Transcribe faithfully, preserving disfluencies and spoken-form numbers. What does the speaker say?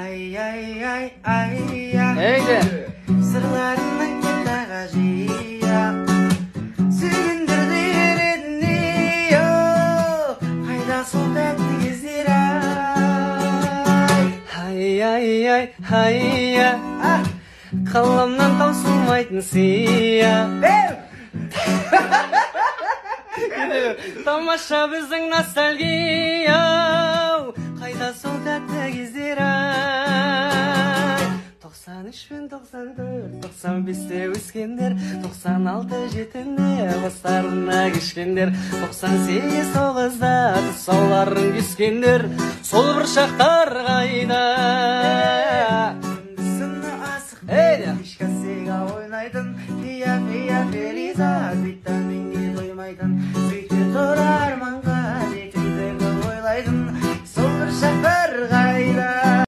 Ай, ай, ай, ай, ай. Әйді. Сырларының кеттаға жия. Сүйгендерді ередіне, қайда сол тәтті кездер ай. Ай, ай, ай, ай, ай. Қаламнан таусылмайтын сия. Тамаша біздің ностальгия, қайда сол тәтті кездер ай. тоқсан үш пен тоқсан төрт, тоқсан бесте өскендер, тоқсан алты жетінде бастарына кешкендер, тоқсан сегіз тоғызда тұсауларын кескендер, сол бір шақтар қайда